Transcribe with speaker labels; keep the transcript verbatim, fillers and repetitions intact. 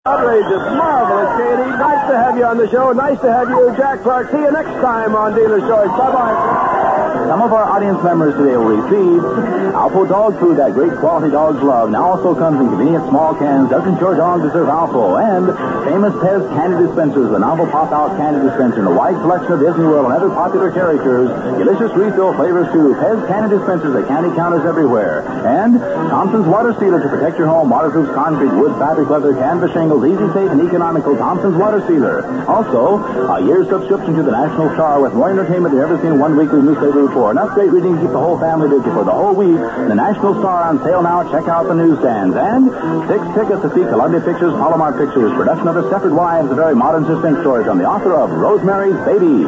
Speaker 1: Outrageous, marvelous, Katie. Nice to have you on the show. Nice to have you, Jack Clark. See you next time on Dealer's Choice. Bye-bye.
Speaker 2: Some of our audience members today will receive Alpo dog food that great quality dogs love. Now also comes in convenient small cans. Doesn't your dog deserve Alpo? And famous Pez candy dispensers, the novel pop-out candy dispenser, and a wide selection of Disney World and other popular characters. Delicious refill flavors too. Pez candy dispensers at candy counters everywhere. And Thompson's Water Sealer to protect your home. Waterproof concrete, wood, fabric, leather, canvas shingles. Easy, safe, and economical Thompson's Water Sealer. Also, a year's subscription to the National Star with more entertainment than ever seen in one weekly newspaper before. Enough great reading to keep the whole family busy for the whole week. The National Star on sale now. Check out the newsstands. And six tickets to see Columbia Pictures, Palomar Pictures, production of The Stepford Wives, a very modern suspense story from the author of Rosemary's Baby.